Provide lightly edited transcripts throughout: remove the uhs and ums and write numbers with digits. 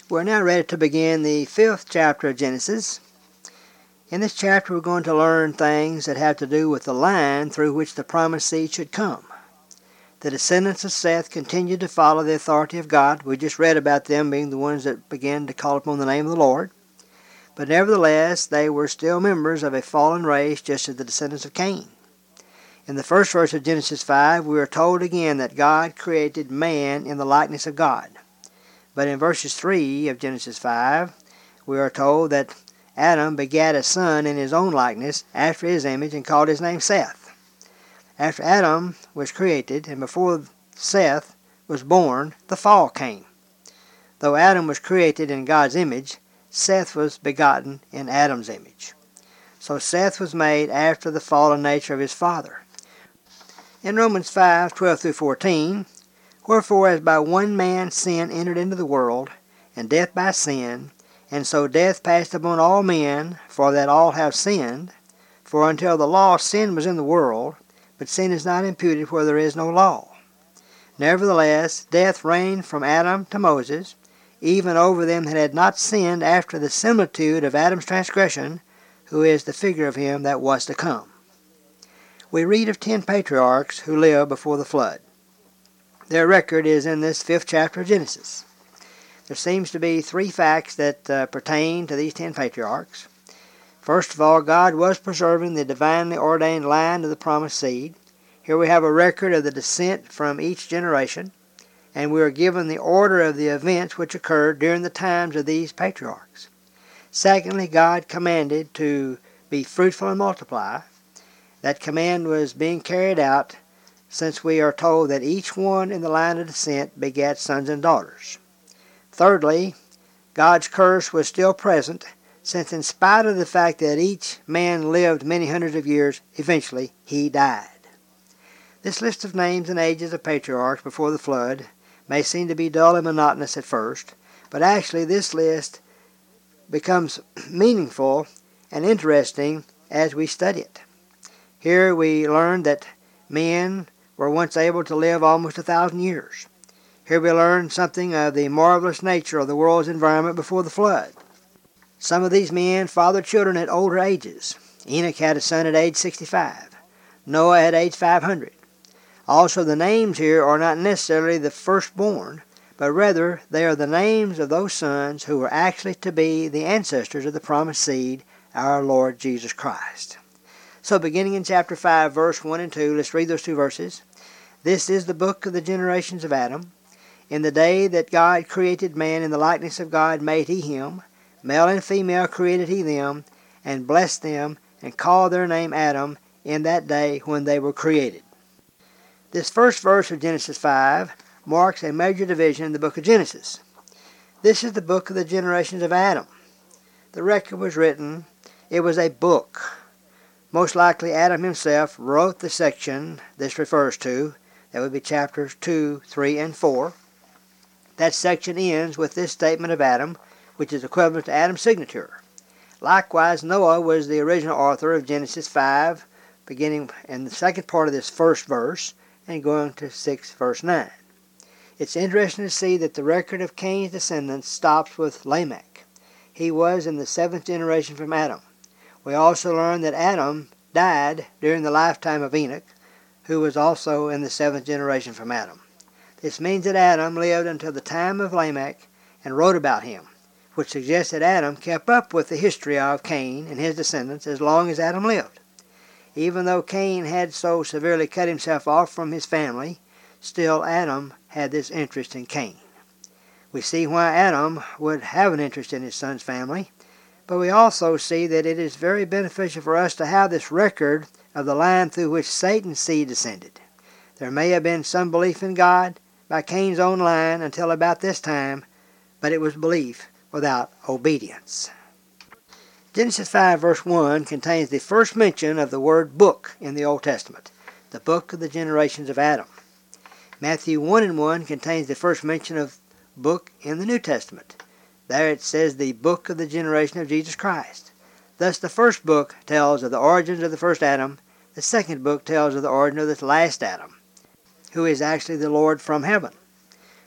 We're now ready to begin the 5th chapter of Genesis. In this chapter we're going to learn things that have to do with the line through which the promised seed should come. The descendants of Seth continued to follow the authority of God. We just read about them being the ones that began to call upon the name of the Lord. But nevertheless, they were still members of a fallen race, just as the descendants of Cain. In the first verse of Genesis 5, we are told again that God created man in the likeness of God. But in verses 3 of Genesis 5, we are told that Adam begat a son in his own likeness, after his image, and called his name Seth. After Adam was created, and before Seth was born, the fall came. Though Adam was created in God's image, Seth was begotten in Adam's image. So Seth was made after the fallen nature of his father. In Romans 5:12 through 14, wherefore as by one man sin entered into the world, and death by sin, and so death passed upon all men, for that all have sinned. For until the law sin was in the world, but sin is not imputed where there is no law. Nevertheless, death reigned from Adam to Moses, even over them that had not sinned after the similitude of Adam's transgression, who is the figure of him that was to come. We read of 10 patriarchs who lived before the flood. Their record is in this 5th chapter of Genesis. There seems to be 3 facts that pertain to these 10 patriarchs. First of all, God was preserving the divinely ordained line of the promised seed. Here we have a record of the descent from each generation, and we are given the order of the events which occurred during the times of these patriarchs. Secondly, God commanded to be fruitful and multiply. That command was being carried out, since we are told that each one in the line of descent begat sons and daughters. Thirdly, God's curse was still present, since in spite of the fact that each man lived many hundreds of years, eventually he died. This list of names and ages of patriarchs before the flood may seem to be dull and monotonous at first, but actually this list becomes meaningful and interesting as we study it. Here we learn that men were once able to live almost 1,000 years. Here we learn something of the marvelous nature of the world's environment before the flood. Some of these men fathered children at older ages. Enoch had a son at age 65. Noah at age 500. Also, the names here are not necessarily the firstborn, but rather they are the names of those sons who were actually to be the ancestors of the promised seed, our Lord Jesus Christ. So beginning in chapter 5, verse 1 and 2, let's read those 2 verses. This is the book of the generations of Adam. In the day that God created man in the likeness of God made he him. Male and female created he them, and blessed them, and called their name Adam in that day when they were created. This first verse of Genesis 5 marks a major division in the book of Genesis. This is the book of the generations of Adam. The record was written. It was a book. Most likely Adam himself wrote the section this refers to. That would be chapters 2, 3, and 4. That section ends with this statement of Adam, which is equivalent to Adam's signature. Likewise, Noah was the original author of Genesis 5, beginning in the second part of this first verse and going to 6, verse 9. It's interesting to see that the record of Cain's descendants stops with Lamech. He was in the 7th generation from Adam. We also learn that Adam died during the lifetime of Enoch, who was also in the 7th generation from Adam. This means that Adam lived until the time of Lamech and wrote about him, which suggests that Adam kept up with the history of Cain and his descendants as long as Adam lived. Even though Cain had so severely cut himself off from his family, still Adam had this interest in Cain. We see why Adam would have an interest in his son's family, but we also see that it is very beneficial for us to have this record of the line through which Satan's seed descended. There may have been some belief in God by Cain's own line until about this time, but it was belief without obedience. Genesis 5 verse 1 contains the first mention of the word book in the Old Testament, the book of the generations of Adam. Matthew 1 and 1 contains the first mention of book in the New Testament. There it says the book of the generation of Jesus Christ. Thus the first book tells of the origins of the first Adam. The second book tells of the origin of this last Adam, who is actually the Lord from heaven.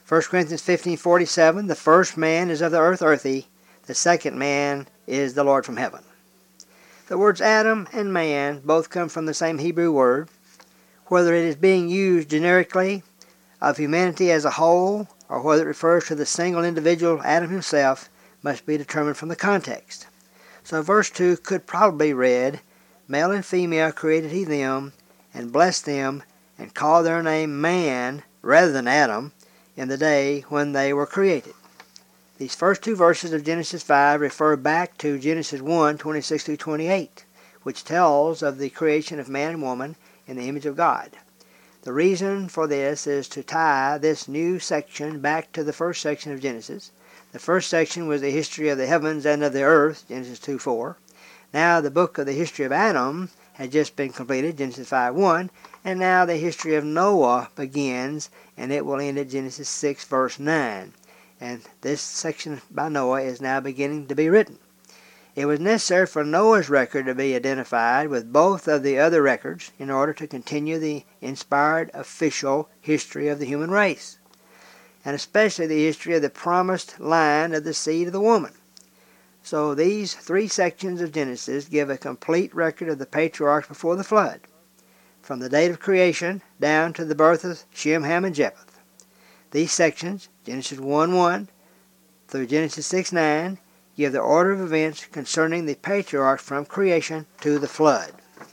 1 Corinthians 15:47, the first man is of the earth earthy, the second man is the Lord from heaven. The words Adam and man both come from the same Hebrew word. Whether it is being used generically of humanity as a whole, or whether it refers to the single individual Adam himself, must be determined from the context. So verse 2 could probably be read, male and female created he them, and blessed them, and called their name man, rather than Adam, in the day when they were created. These first two verses of Genesis 5 refer back to Genesis 1:26-28, which tells of the creation of man and woman in the image of God. The reason for this is to tie this new section back to the first section of Genesis. The first section was the history of the heavens and of the earth, Genesis 2:4. Now the book of the history of Adam had just been completed, Genesis 5:1, and now the history of Noah begins, and it will end at Genesis 6, verse 9. And this section by Noah is now beginning to be written. It was necessary for Noah's record to be identified with both of the other records in order to continue the inspired official history of the human race, and especially the history of the promised line of the seed of the woman. So these three sections of Genesis give a complete record of the patriarchs before the flood, from the date of creation down to the birth of Shem, Ham, and Japheth. These sections, Genesis 1:1 through Genesis 6:9, give the order of events concerning the patriarchs from creation to the flood.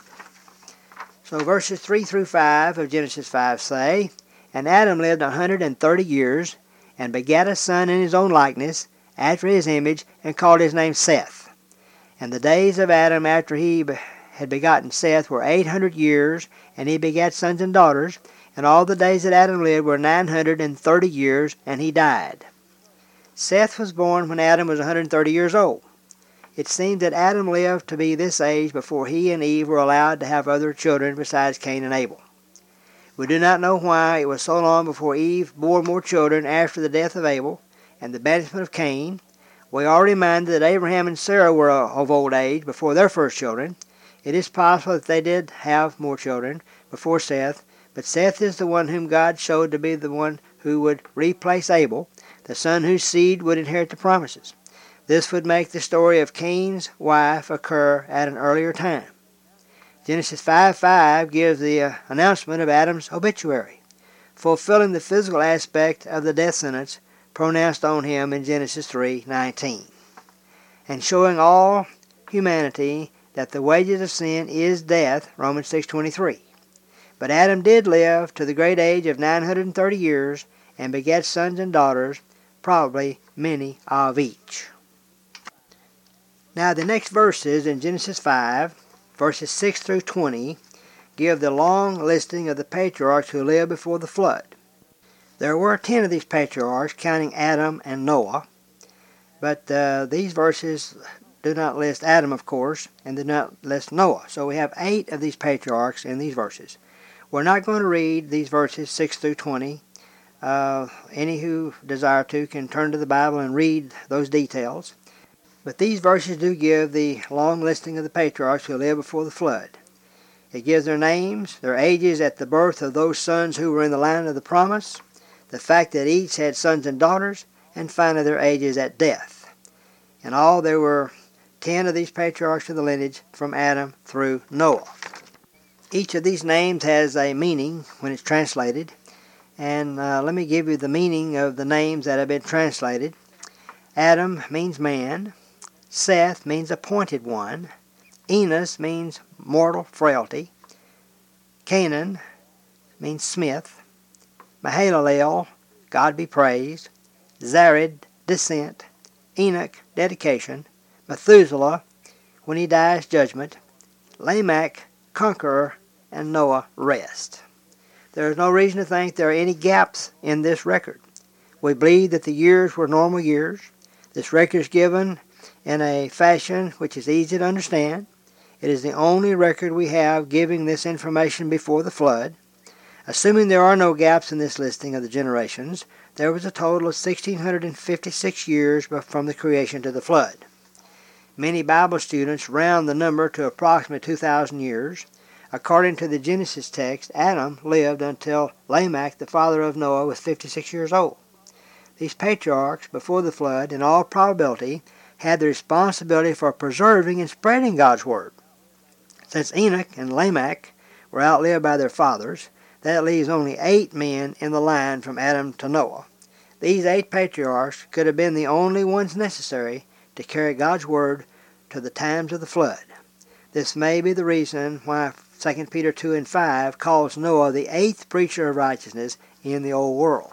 So verses 3 through 5 of Genesis 5 say, And Adam lived 130 years, and begat a son in his own likeness, after his image, and called his name Seth. And the days of Adam after he had begotten Seth were 800 years, and he begat sons and daughters, and all the days that Adam lived were 930 years, and he died. Seth was born when Adam was 130 years old. It seems that Adam lived to be this age before he and Eve were allowed to have other children besides Cain and Abel. We do not know why it was so long before Eve bore more children after the death of Abel and the banishment of Cain. We are reminded that Abraham and Sarah were of old age before their first children. It is possible that they did have more children before Seth, but Seth is the one whom God showed to be the one who would replace Abel, the son whose seed would inherit the promises. This would make the story of Cain's wife occur at an earlier time. Genesis 5:5 gives the announcement of Adam's obituary, fulfilling the physical aspect of the death sentence pronounced on him in Genesis 3:19, and showing all humanity that the wages of sin is death, Romans 6:23. But Adam did live to the great age of 930 years and begat sons and daughters, probably many of each. Now the next verses in Genesis 5, verses 6 through 20, give the long listing of the patriarchs who lived before the flood. There were 10 of these patriarchs, counting Adam and Noah, but these verses do not list Adam, of course, and do not list Noah. So we have 8 of these patriarchs in these verses. We're not going to read these verses 6 through 20. Any who desire to can turn to the Bible and read those details. But these verses do give the long listing of the patriarchs who lived before the flood. It gives their names, their ages at the birth of those sons who were in the line of the promise, the fact that each had sons and daughters, and finally their ages at death. In all, there were 10 of these patriarchs of the lineage from Adam through Noah. Each of these names has a meaning when it's translated, and let me give you the meaning of the names that have been translated. Adam means man. Seth means appointed one. Enos means mortal frailty. Canaan means smith. Mahalalel, God be praised. Zared, descent. Enoch, dedication. Methuselah, when he dies, judgment. Lamech, conqueror. And Noah, rest. There is no reason to think there are any gaps in this record. We believe that the years were normal years. This record is given in a fashion which is easy to understand. It is the only record we have giving this information before the flood. Assuming there are no gaps in this listing of the generations, there was a total of 1,656 years from the creation to the flood. Many Bible students round the number to approximately 2,000 years. According to the Genesis text, Adam lived until Lamech, the father of Noah, was 56 years old. These patriarchs, before the flood, in all probability, had the responsibility for preserving and spreading God's Word. Since Enoch and Lamech were outlived by their fathers, that leaves only 8 men in the line from Adam to Noah. These 8 patriarchs could have been the only ones necessary to carry God's Word to the times of the flood. This may be the reason why 2 Peter 2 and 5 calls Noah the 8th preacher of righteousness in the old world.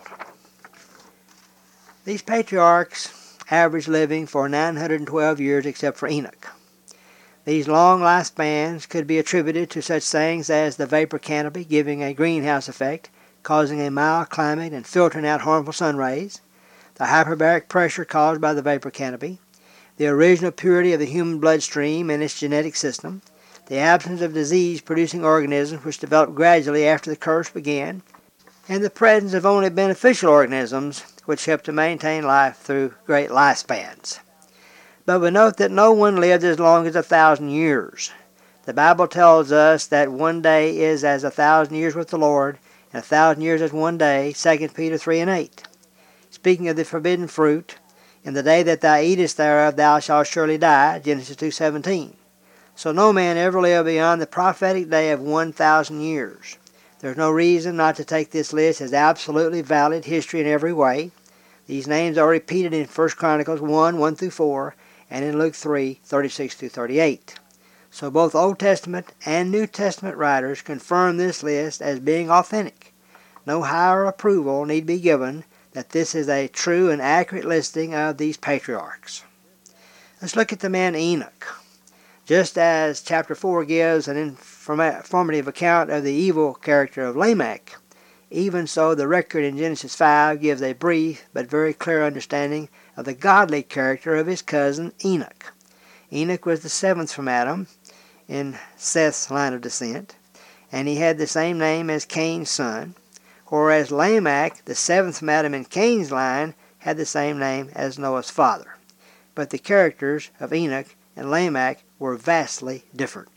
These patriarchs averaged living for 912 years except for Enoch. These long lifespans could be attributed to such things as the vapor canopy giving a greenhouse effect, causing a mild climate and filtering out harmful sun rays, the hyperbaric pressure caused by the vapor canopy, the original purity of the human bloodstream and its genetic system, the absence of disease-producing organisms which developed gradually after the curse began, and the presence of only beneficial organisms which helped to maintain life through great lifespans. But we note that no one lived as long as 1,000 years. The Bible tells us that one day is as 1,000 years with the Lord, and 1,000 years as one day, 2 Peter 3 and 8. Speaking of the forbidden fruit, in the day that thou eatest thereof thou shalt surely die, Genesis 2:17. So no man ever lived beyond the prophetic day of 1,000 years. There's no reason not to take this list as absolutely valid history in every way. These names are repeated in 1 Chronicles 1 through 4, and in Luke 3, 36 through 38. So both Old Testament and New Testament writers confirm this list as being authentic. No higher approval need be given that this is a true and accurate listing of these patriarchs. Let's look at the man Enoch. Just as chapter 4 gives an informative account of the evil character of Lamech, even so the record in Genesis 5 gives a brief but very clear understanding of the godly character of his cousin Enoch. Enoch was the 7th from Adam in Seth's line of descent, and he had the same name as Cain's son, whereas Lamech, the 7th from Adam in Cain's line, had the same name as Noah's father. But the characters of Enoch and Lamech were vastly different.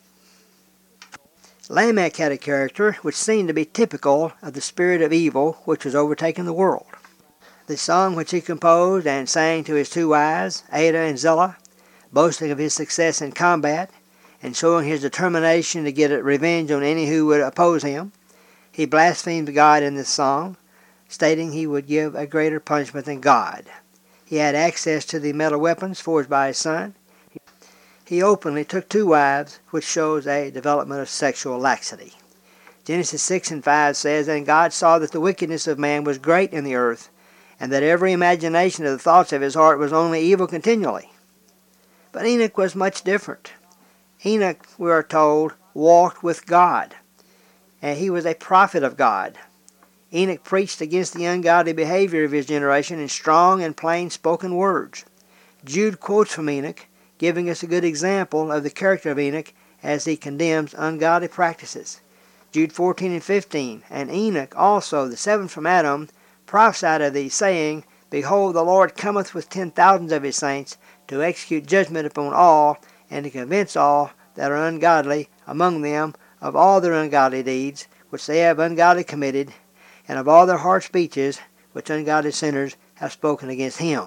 Lamech had a character which seemed to be typical of the spirit of evil which was overtaking the world. The song which he composed and sang to his 2 wives, Ada and Zillah, boasting of his success in combat and showing his determination to get revenge on any who would oppose him, he blasphemed God in this song, stating he would give a greater punishment than God. He had access to the metal weapons forged by his son. He openly took 2 wives, which shows a development of sexual laxity. Genesis 6 and 5 says, And God saw that the wickedness of man was great in the earth, and that every imagination of the thoughts of his heart was only evil continually. But Enoch was much different. Enoch, we are told, walked with God, and he was a prophet of God. Enoch preached against the ungodly behavior of his generation in strong and plain spoken words. Jude quotes from Enoch, giving us a good example of the character of Enoch as he condemns ungodly practices. Jude 14 and 15, And Enoch also, the 7th from Adam, prophesied of these, saying, Behold, the Lord cometh with 10,000s of his saints, to execute judgment upon all, and to convince all that are ungodly among them of all their ungodly deeds, which they have ungodly committed, and of all their hard speeches, which ungodly sinners have spoken against him.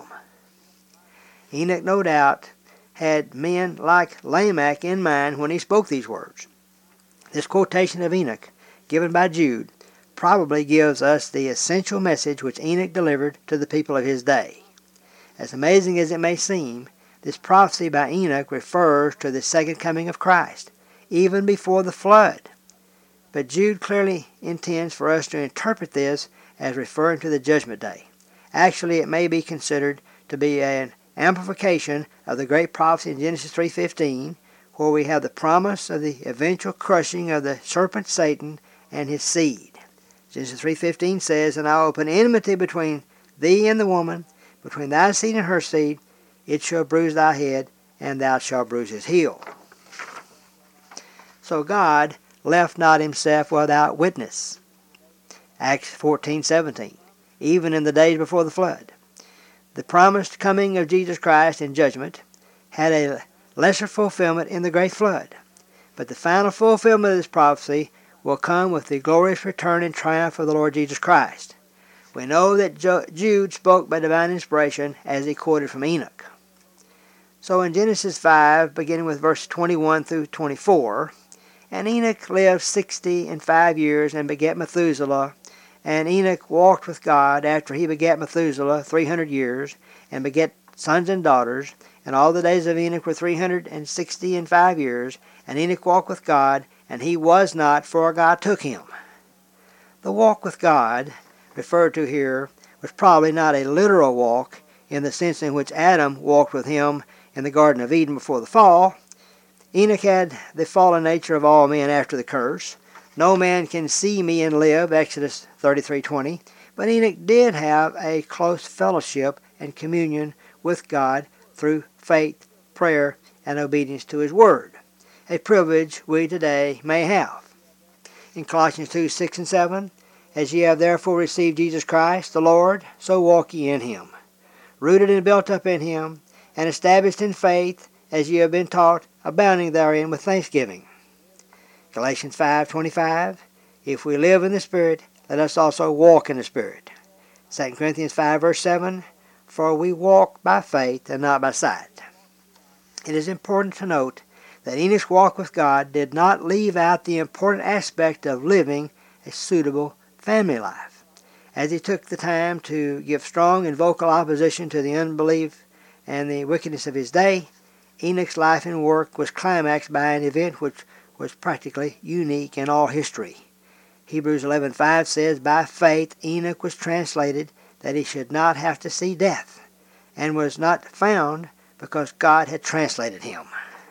Enoch, no doubt, had men like Lamech in mind when he spoke these words. This quotation of Enoch, given by Jude, probably gives us the essential message which Enoch delivered to the people of his day. As amazing as it may seem, this prophecy by Enoch refers to the second coming of Christ, even before the flood. But Jude clearly intends for us to interpret this as referring to the judgment day. Actually, it may be considered to be an amplification of the great prophecy in Genesis 3:15, where we have the promise of the eventual crushing of the serpent Satan and his seed. Genesis 3:15 says, And I will open enmity between thee and the woman, between thy seed and her seed. It shall bruise thy head, and thou shalt bruise his heel. So God left not himself without witness. Acts 14:17, even in the days before the flood. The promised coming of Jesus Christ in judgment had a lesser fulfillment in the great flood, but the final fulfillment of this prophecy will come with the glorious return and triumph of the Lord Jesus Christ. We know that Jude spoke by divine inspiration as he quoted from Enoch. So in Genesis 5, beginning with verse 21 through 24, and Enoch lived 65 years and begat Methuselah. And Enoch walked with God after he begat Methuselah 300 years, and begat sons and daughters. And all the days of Enoch were 365 years. And Enoch walked with God, and he was not, for God took him. The walk with God, referred to here, was probably not a literal walk in the sense in which Adam walked with him in the Garden of Eden before the fall. Enoch had the fallen nature of all men after the curse. No man can see me and live, Exodus 33:20. But Enoch did have a close fellowship and communion with God through faith, prayer, and obedience to his word, a privilege we today may have. In Colossians 2:6 and 7, as ye have therefore received Jesus Christ, the Lord, so walk ye in him, rooted and built up in him, and established in faith, as ye have been taught, abounding therein with thanksgiving. Galatians 5:25, if we live in the Spirit, let us also walk in the Spirit. 2 Corinthians 5 verse 7, for we walk by faith and not by sight. It is important to note that Enoch's walk with God did not leave out the important aspect of living a suitable family life. As he took the time to give strong and vocal opposition to the unbelief and the wickedness of his day, Enoch's life and work was climaxed by an event which was practically unique in all history. Hebrews 11:5 says, by faith Enoch was translated that he should not have to see death, and was not found because God had translated him.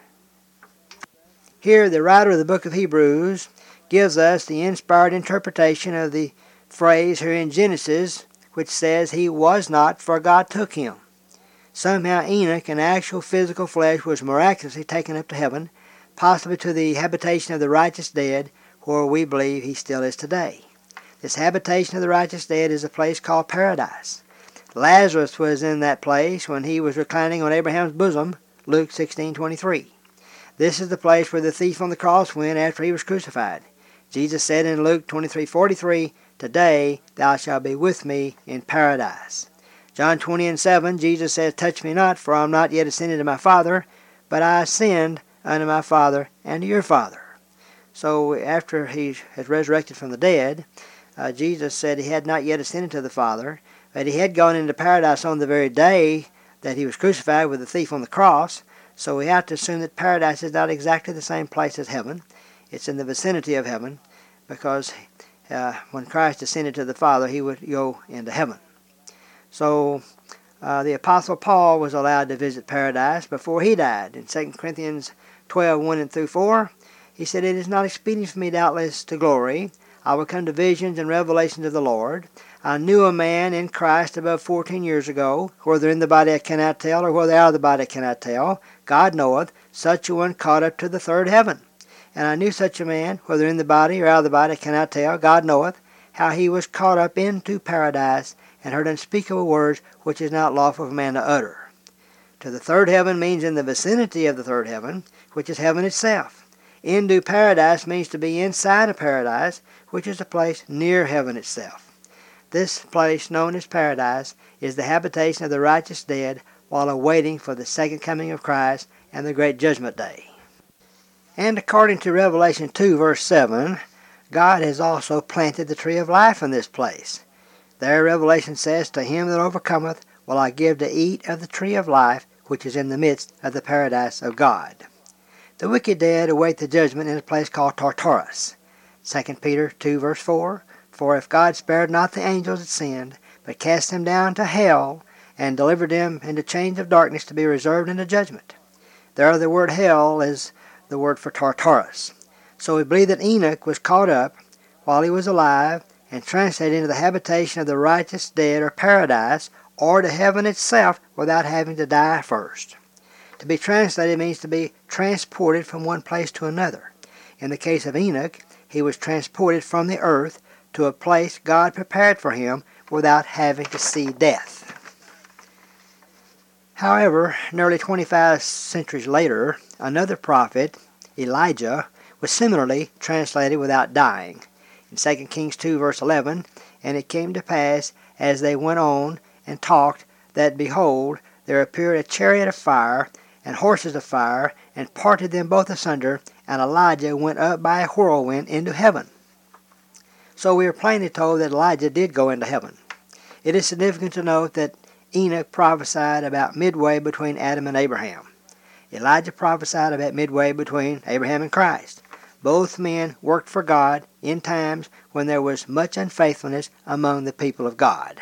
Here the writer of the book of Hebrews gives us the inspired interpretation of the phrase here in Genesis, which says he was not, for God took him. Somehow Enoch, in actual physical flesh, was miraculously taken up to heaven, possibly to the habitation of the righteous dead, where we believe he still is today. This habitation of the righteous dead is a place called paradise. Lazarus was in that place when he was reclining on Abraham's bosom, Luke 16:23. This is the place where the thief on the cross went after he was crucified. Jesus said in Luke 23:43, today thou shalt be with me in paradise. John 20:7, Jesus says, touch me not, for I am not yet ascended to my Father, but I ascend unto my Father and to your Father. So after he had resurrected from the dead, Jesus said he had not yet ascended to the Father, but he had gone into paradise on the very day that he was crucified with the thief on the cross. So we have to assume that paradise is not exactly the same place as heaven. It's in the vicinity of heaven, because when Christ ascended to the Father, he would go into heaven. So the Apostle Paul was allowed to visit paradise before he died. In 2 Corinthians 12:1-4, he said, it is not expedient for me doubtless to glory. I will come to visions and revelations of the Lord. I knew a man in Christ above 14 years ago, whether in the body I cannot tell, or whether out of the body I cannot tell. God knoweth, such a one caught up to the third heaven. And I knew such a man, whether in the body or out of the body I cannot tell. God knoweth, how he was caught up into paradise, and heard unspeakable words which is not lawful for man to utter. To the third heaven means in the vicinity of the third heaven, which is heaven itself. Into paradise means to be inside of paradise, which is a place near heaven itself. This place, known as paradise, is the habitation of the righteous dead while awaiting for the second coming of Christ and the great judgment day. And according to Revelation 2, verse 7, God has also planted the tree of life in this place. There Revelation says, to him that overcometh will I give to eat of the tree of life, which is in the midst of the paradise of God. The wicked dead await the judgment in a place called Tartarus. 2 Peter 2 verse 4, for if God spared not the angels that sinned, but cast them down to hell, and delivered them into chains of darkness to be reserved unto judgment. There the word hell is the word for Tartarus. So we believe that Enoch was caught up while he was alive and translated into the habitation of the righteous dead, or paradise, or to heaven itself without having to die first. To be translated means to be transported from one place to another. In the case of Enoch, he was transported from the earth to a place God prepared for him without having to see death. However, nearly 25 centuries later, another prophet, Elijah, was similarly translated without dying. In 2 Kings 2 verse 11, and it came to pass, as they went on and talked, that, behold, there appeared a chariot of fire, and horses of fire, and parted them both asunder, and Elijah went up by a whirlwind into heaven. So we are plainly told that Elijah did go into heaven. It is significant to note that Enoch prophesied about midway between Adam and Abraham. Elijah prophesied about midway between Abraham and Christ. Both men worked for God in times when there was much unfaithfulness among the people of God.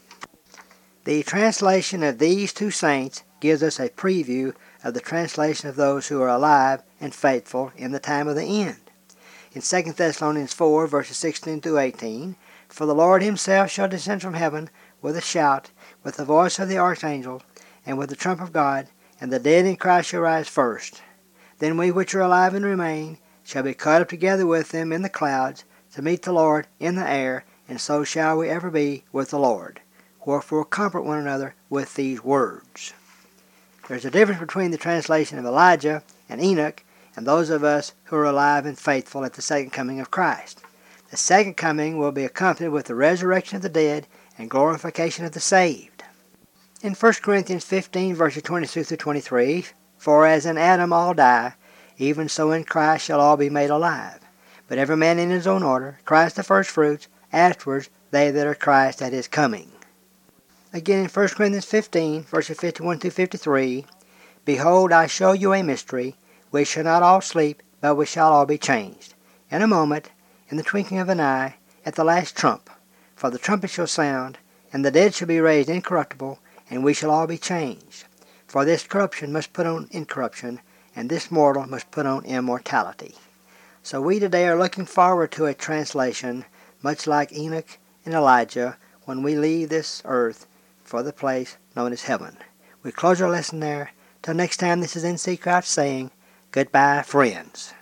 The translation of these two saints gives us a preview of the translation of those who are alive and faithful in the time of the end. In 2 Thessalonians 4, verses 16 through 18, "For the Lord himself shall descend from heaven with a shout, with the voice of the archangel, and with the trump of God, and the dead in Christ shall rise first. Then we which are alive and remain shall be caught up together with them in the clouds to meet the Lord in the air, and so shall we ever be with the Lord. Wherefore comfort one another with these words." There's a difference between the translation of Elijah and Enoch and those of us who are alive and faithful at the second coming of Christ. The second coming will be accompanied with the resurrection of the dead and glorification of the saved. In 1 Corinthians 15, verses 22 through 23, "For as in Adam all die, even so in Christ shall all be made alive. But every man in his own order, Christ the firstfruits, afterwards they that are Christ at his coming." Again in 1 Corinthians 15, verses 51 through 53, "Behold, I show you a mystery. We shall not all sleep, but we shall all be changed. In a moment, in the twinkling of an eye, at the last trump. For the trumpet shall sound, and the dead shall be raised incorruptible, and we shall all be changed. For this corruption must put on incorruption, and this mortal must put on immortality." So we today are looking forward to a translation, much like Enoch and Elijah, when we leave this earth for the place known as heaven. We close our lesson there. Till next time, this is N.C. Crouch saying, goodbye, friends.